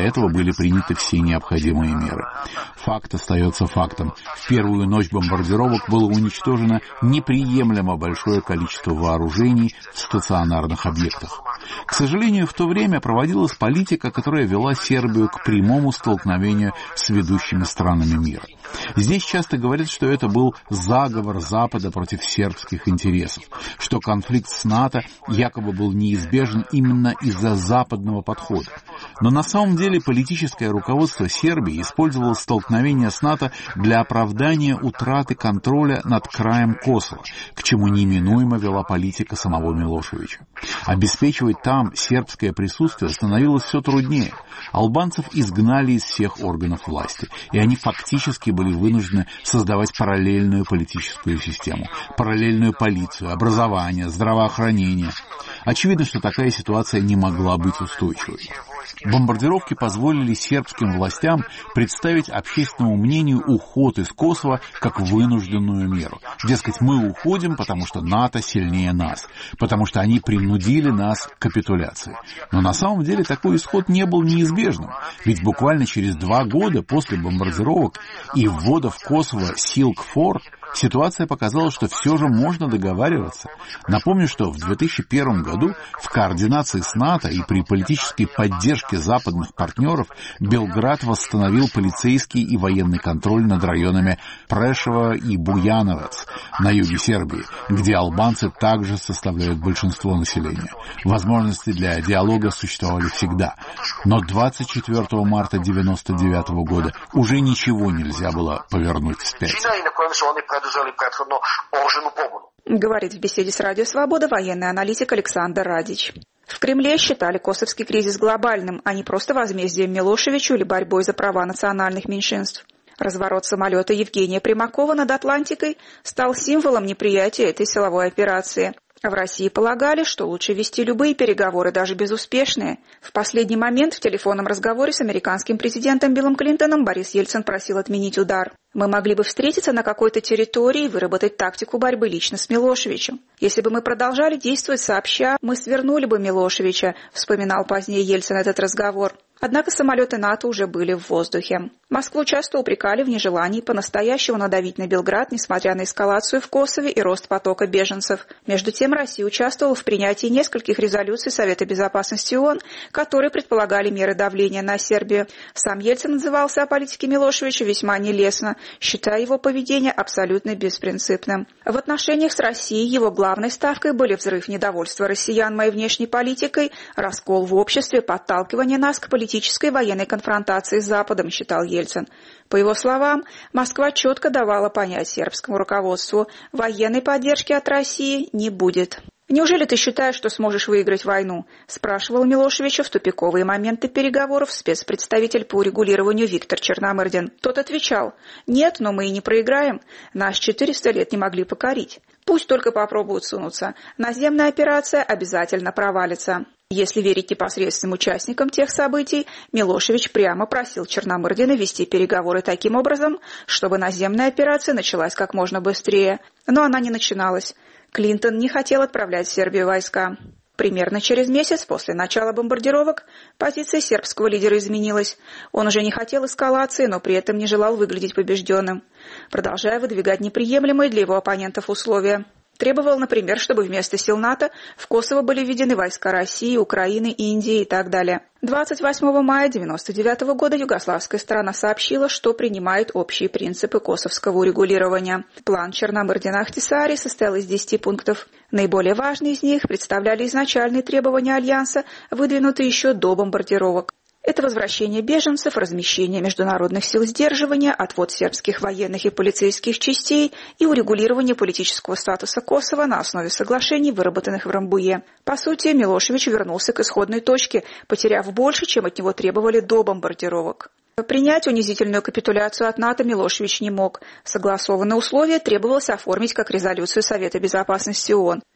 этого были приняты все необходимые меры. Факт остается фактом. В первую ночь бомбардировок было уничтожено неприемлемо большое количество вооружений в стационарных объектах. К сожалению, в то время проводилась политика, которая вела Сербию к прямому столкновению с ведущими странами мира. Здесь часто говорят, что это был заговор Запада против сербских интересов, что конфликт с НАТО якобы был неизбежен именно из-за западного подхода. Но на самом деле политическое руководство Сербии использовало столкновение с НАТО для оправдания утраты контроля над краем Косово, к чему неминуемо вела политика самого Милошевича. Обеспечивать там сербское присутствие становилось все труднее. Албанцев изгнали из всех органов власти, и они фактически были вынуждены создавать параллельную политическую систему, параллельную полицию, образование, здравоохранение. Очевидно, что такая ситуация не могла быть устойчивой. Бомбардировки позволили сербским властям представить общественному мнению уход из Косово как вынужденную меру. Дескать, мы уходим, потому что НАТО сильнее нас, потому что они принудили нас к капитуляции. Но на самом деле такой исход не был неизбежным, ведь буквально через два года после бомбардировок и ввода в Косово сил КФОР ситуация показала, что все же можно договариваться. Напомню, что в две тысячи первом году в координации с НАТО и при политической поддержке западных партнеров Белград восстановил полицейский и военный контроль над районами Прешево и Буяновац на юге Сербии, где албанцы также составляют большинство населения. Возможности для диалога существовали всегда. Но двадцать четвёртого марта девяносто девятого года уже ничего нельзя было повернуть вспять. Говорит в беседе с Радио Свобода военный аналитик Александр Радич. В Кремле считали косовский кризис глобальным, а не просто возмездием Милошевичу или борьбой за права национальных меньшинств. Разворот самолета Евгения Примакова над Атлантикой стал символом неприятия этой силовой операции. В России полагали, что лучше вести любые переговоры, даже безуспешные. В последний момент в телефонном разговоре с американским президентом Биллом Клинтоном Борис Ельцин просил отменить удар. «Мы могли бы встретиться на какой-то территории и выработать тактику борьбы лично с Милошевичем. Если бы мы продолжали действовать сообща, мы свернули бы Милошевича», вспоминал позднее Ельцин этот разговор. Однако самолеты НАТО уже были в воздухе. Москву часто упрекали в нежелании по-настоящему надавить на Белград, несмотря на эскалацию в Косове и рост потока беженцев. Между тем, Россия участвовала в принятии нескольких резолюций Совета Безопасности ООН, которые предполагали меры давления на Сербию. Сам Ельцин отзывался о политике Милошевича весьма нелестно, считая его поведение абсолютно беспринципным. В отношениях с Россией его главной ставкой были взрыв недовольства россиян моей внешней политикой, раскол в обществе, подталкивание нас к политике политической и военной конфронтации с Западом, считал Ельцин. По его словам, Москва четко давала понять сербскому руководству: военной поддержки от России не будет. «Неужели ты считаешь, что сможешь выиграть войну?» – спрашивал Милошевича в тупиковые моменты переговоров спецпредставитель по урегулированию Виктор Черномырдин. Тот отвечал: «Нет, но мы и не проиграем. Нас четыреста лет не могли покорить. Пусть только попробуют сунуться. Наземная операция обязательно провалится». Если верить непосредственным участникам тех событий, Милошевич прямо просил Черномырдина вести переговоры таким образом, чтобы наземная операция началась как можно быстрее. Но она не начиналась. Клинтон не хотел отправлять в Сербию войска. Примерно через месяц после начала бомбардировок позиция сербского лидера изменилась. Он уже не хотел эскалации, но при этом не желал выглядеть побежденным, продолжая выдвигать неприемлемые для его оппонентов условия. Требовал, например, чтобы вместо сил НАТО в Косово были введены войска России, Украины, Индии и так далее. двадцать восьмого мая девяносто девятого года югославская сторона сообщила, что принимает общие принципы косовского урегулирования. План Черномырдина-Ахтисари состоял из десяти пунктов. Наиболее важные из них представляли изначальные требования Альянса, выдвинутые еще до бомбардировок. Это возвращение беженцев, размещение международных сил сдерживания, отвод сербских военных и полицейских частей и урегулирование политического статуса Косово на основе соглашений, выработанных в Рамбуе. По сути, Милошевич вернулся к исходной точке, потеряв больше, чем от него требовали до бомбардировок. Принять унизительную капитуляцию от НАТО Милошевич не мог. Согласованные условия требовалось оформить как резолюцию Совета Безопасности ООН.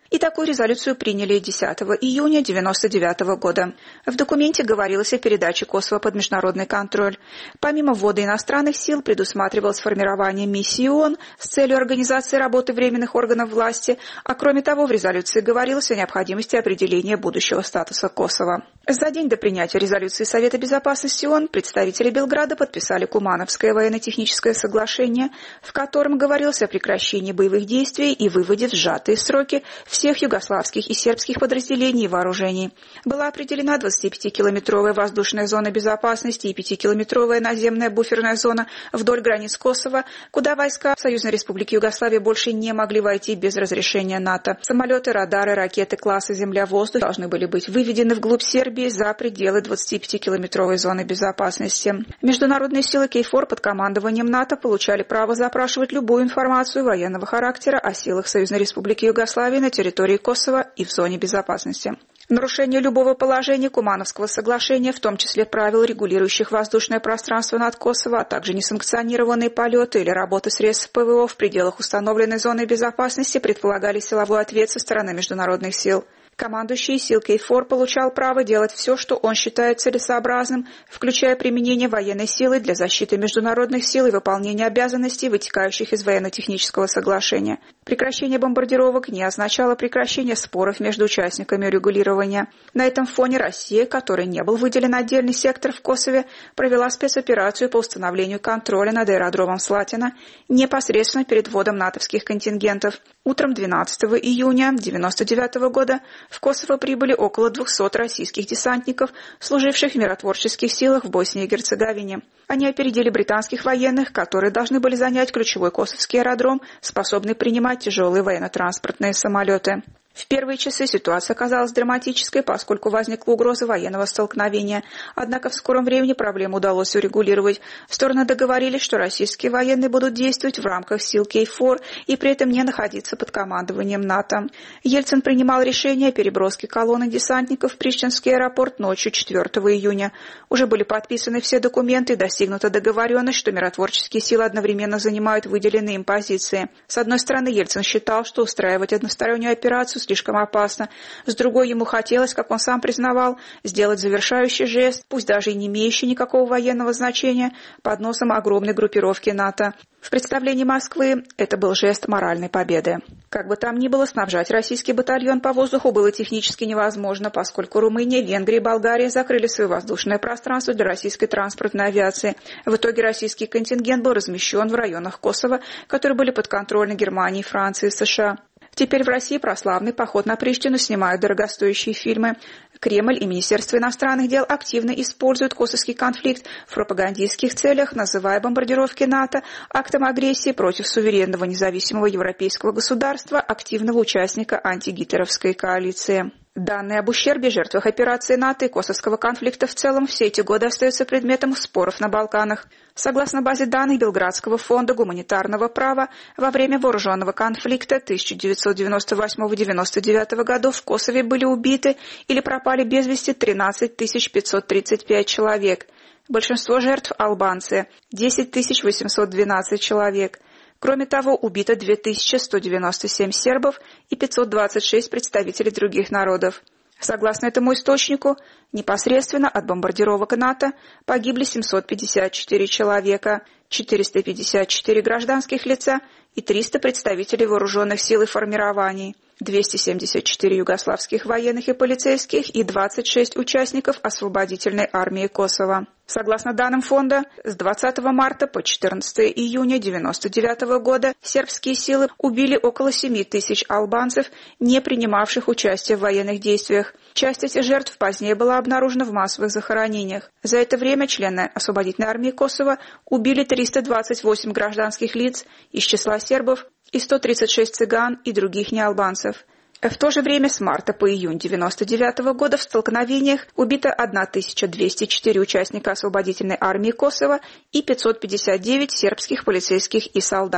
И такую резолюцию приняли десятого июня девяносто девятого года. В документе говорилось о передаче Косово под международный контроль. Помимо ввода иностранных сил предусматривалось формирование миссии ООН с целью организации работы временных органов власти, а кроме того в резолюции говорилось о необходимости определения будущего статуса Косово. За день до принятия резолюции Совета Безопасности ООН представители Белграда подписали Кумановское военно-техническое соглашение, в котором говорилось о прекращении боевых действий и выводе в сжатые сроки всех югославских и сербских подразделений и вооружений. Была определена двадцатипятикилометровая воздушная зона безопасности и пятикилометровая наземная буферная зона вдоль границ Косово, куда войска Союзной Республики Югославия больше не могли войти без разрешения НАТО. Самолеты, радары, ракеты класса «Земля-воздух» должны были быть выведены вглубь Сербии за пределы двадцатипятикилометровой зоны безопасности. Международные силы КФОР под командованием НАТО получали право запрашивать любую информацию военного характера о силах Союзной Республики Югославии на территории Косово и в зоне безопасности. Нарушение любого положения Кумановского соглашения, в том числе правил, регулирующих воздушное пространство над Косово, а также несанкционированные полеты или работа средств ПВО в пределах установленной зоны безопасности, предполагали силовой ответ со стороны международных сил. Командующий сил КФОР получал право делать все, что он считает целесообразным, включая применение военной силы для защиты международных сил и выполнения обязанностей, вытекающих из военно-технического соглашения. Прекращение бомбардировок не означало прекращение споров между участниками регулирования. На этом фоне Россия, которой не был выделен отдельный сектор в Косове, провела спецоперацию по установлению контроля над аэродромом Слатина непосредственно перед вводом натовских контингентов. Утром двенадцатого июня девяносто девятого года в Косово прибыли около двухсот российских десантников, служивших в миротворческих силах в Боснии и Герцеговине. Они опередили британских военных, которые должны были занять ключевой косовский аэродром, способный принимать тяжелые военно-транспортные самолеты. В первые часы ситуация оказалась драматической, поскольку возникла угроза военного столкновения. Однако в скором времени проблему удалось урегулировать. Стороны договорились, что российские военные будут действовать в рамках сил КФОР и при этом не находиться под командованием НАТО. Ельцин принимал решение о переброске колонны десантников в Приштинский аэропорт ночью четвёртого июня. Уже были подписаны все документы и достигнута договоренность, что миротворческие силы одновременно занимают выделенные им позиции. С одной стороны, Ельцин считал, что устраивать одностороннюю операцию слишком опасно. С другой, ему хотелось, как он сам признавал, сделать завершающий жест, пусть даже и не имеющий никакого военного значения, под носом огромной группировки НАТО. В представлении Москвы это был жест моральной победы. Как бы там ни было, снабжать российский батальон по воздуху было технически невозможно, поскольку Румыния, Венгрия и Болгария закрыли свое воздушное пространство для российской транспортной авиации. В итоге российский контингент был размещен в районах Косово, которые были подконтрольны Германии, Франции и США. Теперь в России прославный поход на Приштину снимают дорогостоящие фильмы. Кремль и Министерство иностранных дел активно используют косовский конфликт в пропагандистских целях, называя бомбардировки НАТО актом агрессии против суверенного независимого европейского государства, активного участника антигитлеровской коалиции. Данные об ущербе, жертвах операции НАТО и косовского конфликта в целом все эти годы остаются предметом споров на Балканах. Согласно базе данных Белградского фонда гуманитарного права, во время вооруженного конфликта тысяча девятьсот девяносто восьмого — девяносто девятого годов в Косове были убиты или пропали без вести тринадцать тысяч пятьсот тридцать пять человек. Большинство жертв – албанцы – десять тысяч восемьсот двенадцать человек. Кроме того, убито две тысячи сто девяносто семь сербов и пятьсот двадцать шесть представителей других народов. Согласно этому источнику, непосредственно от бомбардировок НАТО погибли семьсот пятьдесят четыре человека, четыреста пятьдесят четыре гражданских лица и триста представителей вооруженных сил и формирований, двести семьдесят четыре югославских военных и полицейских и двадцать шесть участников освободительной армии Косово. Согласно данным фонда, с двадцатого марта по четырнадцатого июня девяносто девятого года сербские силы убили около семи тысяч албанцев, не принимавших участие в военных действиях. Часть этих жертв позднее была обнаружена в массовых захоронениях. За это время члены освободительной армии Косово убили триста двадцать восемь гражданских лиц из числа сербов и сто тридцать шесть цыган и других неалбанцев. В то же время с марта по июнь девяносто девятого года в столкновениях убито тысяча двести четыре участника освободительной армии Косово и пятьсот пятьдесят девять сербских полицейских и солдат.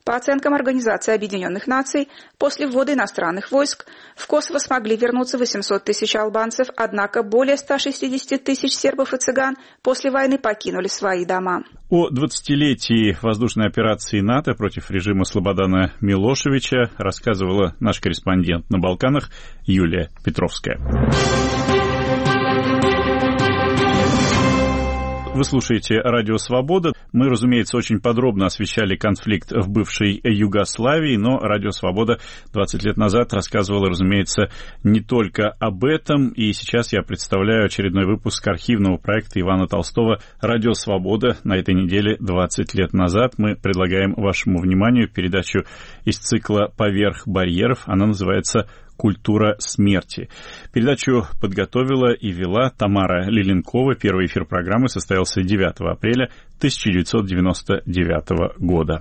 По оценкам Организации Объединенных Наций, после ввода иностранных войск в Косово смогли вернуться восемьсот тысяч албанцев, однако более ста шестидесяти тысяч сербов и цыган после войны покинули свои дома. О двадцатилетии воздушной операции НАТО против режима Слободана Милошевича рассказывала наш корреспондент на Балканах Юлия Петровская. Вы слушаете «Радио Свобода». Мы, разумеется, очень подробно освещали конфликт в бывшей Югославии, но «Радио Свобода» двадцать лет назад рассказывала, разумеется, не только об этом. И сейчас я представляю очередной выпуск архивного проекта Ивана Толстого «Радио Свобода». На этой неделе двадцать лет назад мы предлагаем вашему вниманию передачу из цикла «Поверх барьеров». Она называется «Культура смерти». Передачу подготовила и вела Тамара Лиленкова. Первый эфир программы состоялся девятого апреля тысяча девятьсот девяносто девятого года.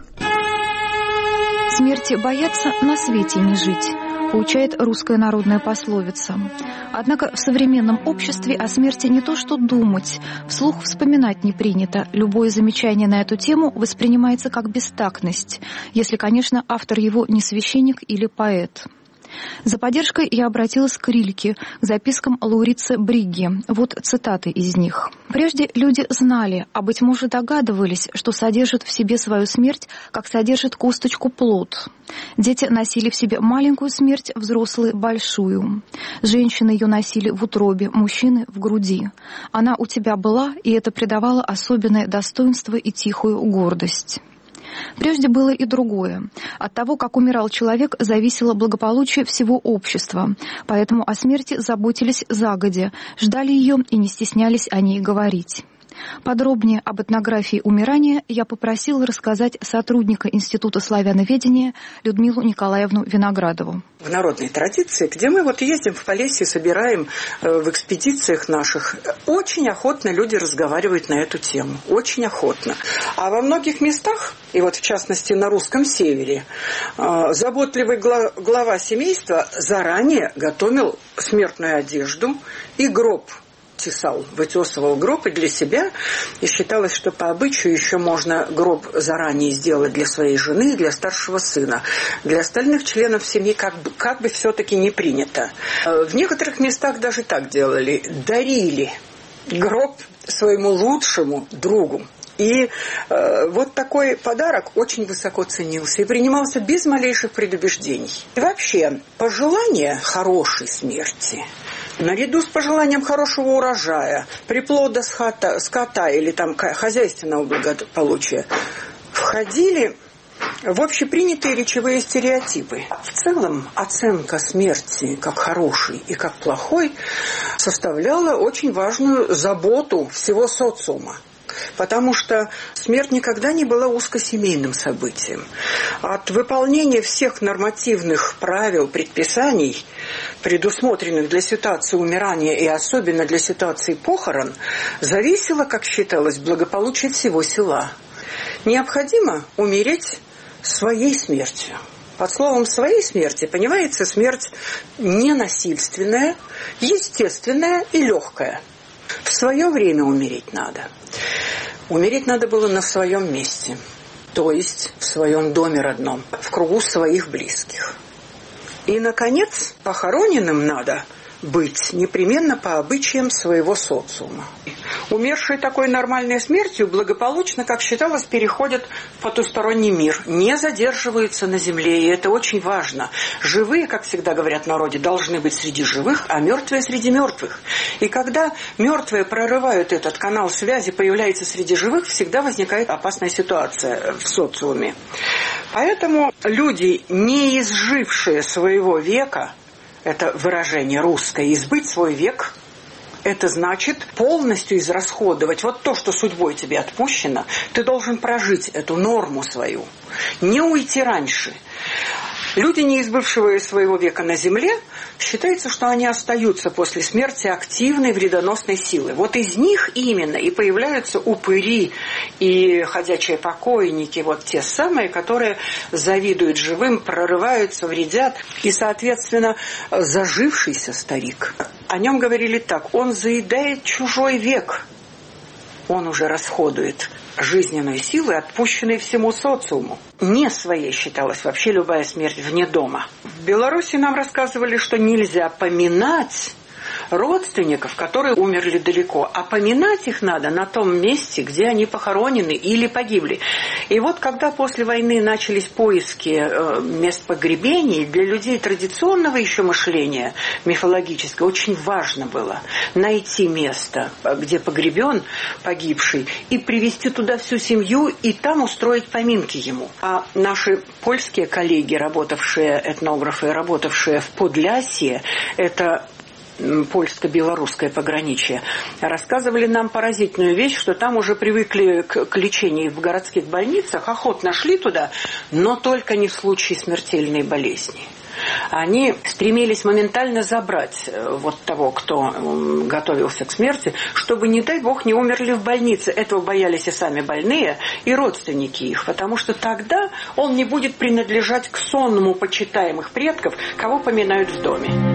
«Смерти бояться, на свете не жить», поучает русская народная пословица. Однако в современном обществе о смерти не то что думать, вслух вспоминать не принято. Любое замечание на эту тему воспринимается как бестактность, если, конечно, автор его не священник или поэт. За поддержкой я обратилась к Рильке, к запискам Лаурица Бригги. Вот цитаты из них. «Прежде люди знали, а, быть может, догадывались, что содержит в себе свою смерть, как содержит косточку плод. Дети носили в себе маленькую смерть, взрослые — большую. Женщины ее носили в утробе, мужчины — в груди. Она у тебя была, и это придавало особенное достоинство и тихую гордость». Прежде было и другое. От того, как умирал человек, зависело благополучие всего общества. Поэтому о смерти заботились загодя, ждали ее и не стеснялись о ней говорить. Подробнее об этнографии умирания я попросила рассказать сотрудника Института славяноведения Людмилу Николаевну Виноградову. В народной традиции, где мы вот ездим в Полесье, собираем в экспедициях наших, очень охотно люди разговаривают на эту тему. Очень охотно. А во многих местах, и вот в частности на русском севере, заботливый глава семейства заранее готовил смертную одежду и гроб. Тесал, вытесывал гроб и для себя, и считалось, что по обычаю еще можно гроб заранее сделать для своей жены и для старшего сына. Для остальных членов семьи как бы, как бы все-таки не принято. В некоторых местах даже так делали. Дарили гроб своему лучшему другу. И э, вот такой подарок очень высоко ценился и принимался без малейших предубеждений. И вообще, пожелание хорошей смерти наряду с пожеланием хорошего урожая, приплода скота, скота или там хозяйственного благополучия входили в общепринятые речевые стереотипы. В целом оценка смерти как хорошей и как плохой составляла очень важную заботу всего социума. Потому что смерть никогда не была узкосемейным событием. От выполнения всех нормативных правил, предписаний, предусмотренных для ситуации умирания и особенно для ситуации похорон, зависело, как считалось, благополучие всего села. Необходимо умереть своей смертью. Под словом «своей смерти» понимается смерть ненасильственная, естественная и легкая. В свое время умереть надо. Умереть надо было на своем месте, то есть в своем доме родном, в кругу своих близких. И, наконец, похороненным надо быть непременно по обычаям своего социума. Умершие такой нормальной смертью благополучно, как считалось, переходят в потусторонний мир, не задерживаются на земле, и это очень важно. Живые, как всегда говорят в народе, должны быть среди живых, а мертвые среди мертвых. И когда мертвые прорывают этот канал связи, появляется среди живых, всегда возникает опасная ситуация в социуме. Поэтому люди, не изжившие своего века, это выражение русское, избыть свой век, это значит полностью израсходовать вот то, что судьбой тебе отпущено. Ты должен прожить эту норму свою, не уйти раньше. Люди, не избывшие своего века на земле, считается, что они остаются после смерти активной вредоносной силой. Вот из них именно и появляются упыри и ходячие покойники, вот те самые, которые завидуют живым, прорываются, вредят. И, соответственно, зажившийся старик, о нем говорили так: он заедает чужой век, он уже расходует жизненной силой, отпущенной всему социуму. Не своей считалась вообще любая смерть вне дома. В Беларуси нам рассказывали, что нельзя поминать родственников, которые умерли далеко, а поминать их надо на том месте, где они похоронены или погибли. И вот когда после войны начались поиски э, мест погребений, для людей традиционного еще мышления, мифологического, очень важно было найти место, где погребен погибший, и привезти туда всю семью, и там устроить поминки ему. А наши польские коллеги, работавшие, этнографы, работавшие в Подлясье, это польско-белорусское пограничье, рассказывали нам поразительную вещь, что там уже привыкли к, к лечению в городских больницах, охотно шли туда, но только не в случае смертельной болезни. Они стремились моментально забрать вот того, кто готовился к смерти, чтобы, не дай бог, не умерли в больнице. Этого боялись и сами больные, и родственники их, потому что тогда он не будет принадлежать к сонму почитаемых предков, кого поминают в доме.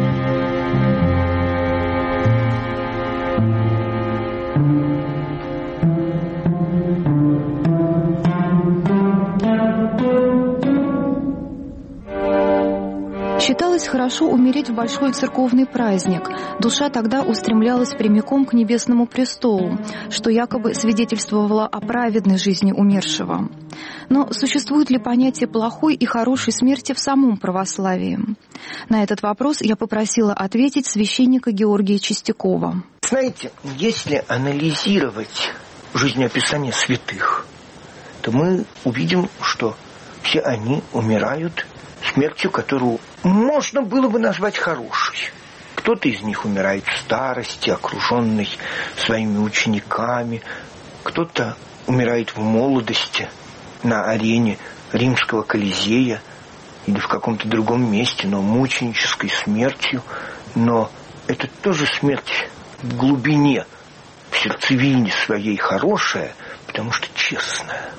Считалось хорошо умереть в большой церковный праздник. Душа тогда устремлялась прямиком к небесному престолу, что якобы свидетельствовало о праведной жизни умершего. Но существует ли понятие плохой и хорошей смерти в самом православии? На этот вопрос я попросила ответить священника Георгия Чистякова. Знаете, если анализировать жизнеописание святых, то мы увидим, что все они умирают смертью, которую можно было бы назвать хорошей. Кто-то из них умирает в старости, окруженный своими учениками. Кто-то умирает в молодости на арене Римского Колизея или в каком-то другом месте, но мученической смертью. Но это тоже смерть в глубине, в сердцевине своей хорошая, потому что честная.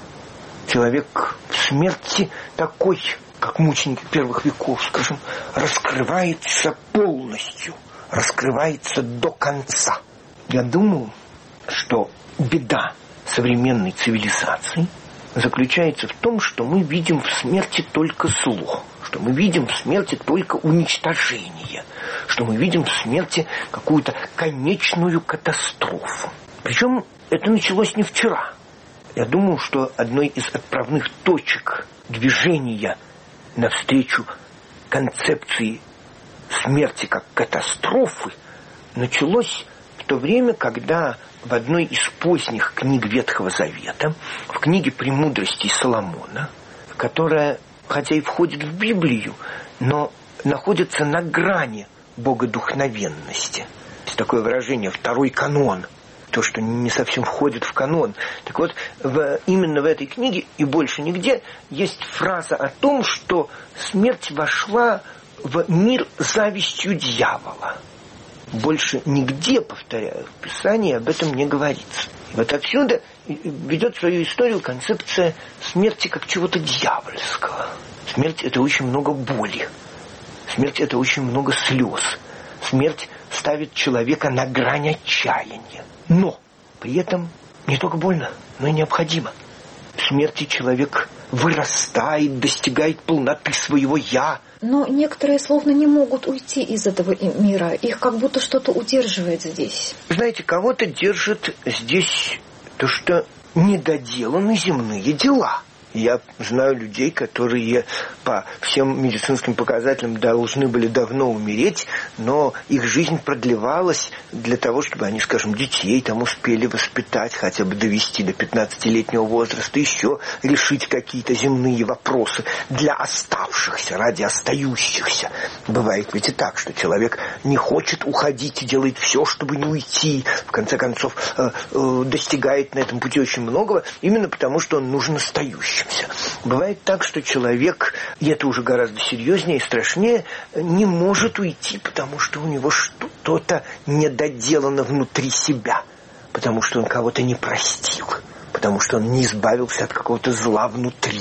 Человек в смерти такой, как мученик первых веков, скажем, раскрывается полностью, раскрывается до конца. Я думаю, что беда современной цивилизации заключается в том, что мы видим в смерти только зло, что мы видим в смерти только уничтожение, что мы видим в смерти какую-то конечную катастрофу. Причем это началось не вчера. Я думаю, что одной из отправных точек движения навстречу концепции смерти как катастрофы началось в то время, когда в одной из поздних книг Ветхого Завета, в книге «Премудростей Соломона», которая, хотя и входит в Библию, но находится на грани богодухновенности. Есть такое выражение «второй канон», то, что не совсем входит в канон. Так вот, в, именно в этой книге и больше нигде есть фраза о том, что смерть вошла в мир завистью дьявола. Больше нигде, повторяю, в Писании об этом не говорится. И вот отсюда ведет свою историю концепция смерти как чего-то дьявольского. Смерть – это очень много боли. Смерть – это очень много слез. Смерть ставит человека на грань отчаяния. Но при этом не только больно, но и необходимо. В смерти человек вырастает, достигает полноты своего «я». Но некоторые словно не могут уйти из этого мира. Их как будто что-то удерживает здесь. Знаете, кого-то держит здесь то, что недоделаны земные дела. Я знаю людей, которые по всем медицинским показателям должны были давно умереть, но их жизнь продлевалась для того, чтобы они, скажем, детей там успели воспитать, хотя бы довести до пятнадцатилетнего возраста, еще решить какие-то земные вопросы для оставшихся, ради остающихся. Бывает ведь и так, что человек не хочет уходить и делает все, чтобы не уйти. В конце концов, э, э, достигает на этом пути очень многого, именно потому, что он нужен остающим. Бывает так, что человек, и это уже гораздо серьезнее и страшнее, не может уйти, потому что у него что-то недоделано внутри себя, потому что он кого-то не простил, потому что он не избавился от какого-то зла внутри.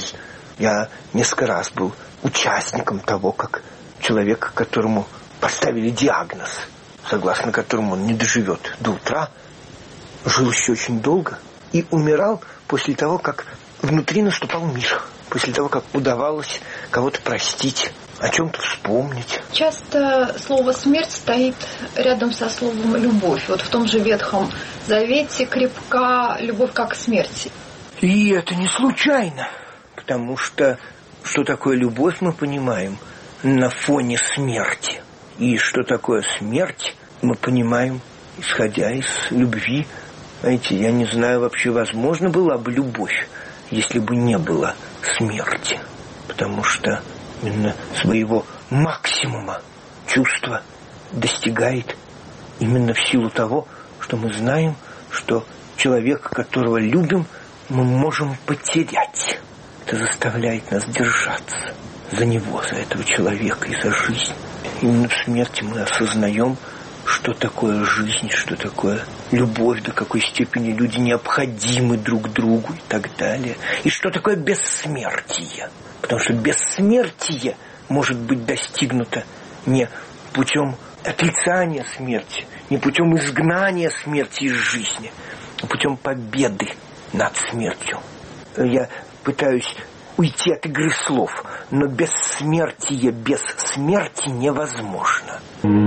Я несколько раз был участником того, как человек, которому поставили диагноз, согласно которому он не доживет до утра, жил еще очень долго, и умирал после того, как внутри наступал мир, после того, как удавалось кого-то простить, о чем-то вспомнить. Часто слово «смерть» стоит рядом со словом «любовь». Вот в том же Ветхом Завете крепка любовь как смерть. И это не случайно, потому что что такое любовь, мы понимаем на фоне смерти. И что такое смерть, мы понимаем, исходя из любви. Знаете, я не знаю, вообще возможно была бы любовь, если бы не было смерти. Потому что именно своего максимума чувство достигает именно в силу того, что мы знаем, что человека, которого любим, мы можем потерять. Это заставляет нас держаться за него, за этого человека и за жизнь. Именно в смерти мы осознаем, что такое жизнь, что такое любовь, до какой степени люди необходимы друг другу и так далее. И что такое бессмертие. Потому что бессмертие может быть достигнуто не путем отрицания смерти, не путем изгнания смерти из жизни, а путем победы над смертью. Я пытаюсь уйти от игры слов, но бессмертие без смерти невозможно.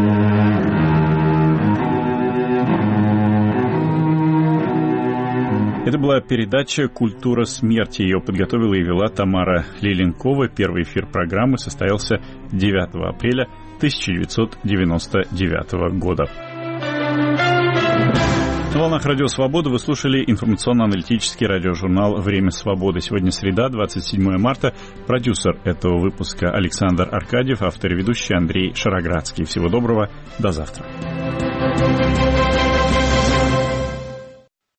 Это была передача «Культура смерти». Ее подготовила и вела Тамара Лиленкова. Первый эфир программы состоялся девятого апреля тысяча девятьсот девяносто девятого года. На волнах Радио Свобода вы слушали информационно-аналитический радиожурнал «Время свободы». Сегодня среда, двадцать седьмое марта. Продюсер этого выпуска Александр Аркадьев, автор и ведущий Андрей Шароградский. Всего доброго, до завтра.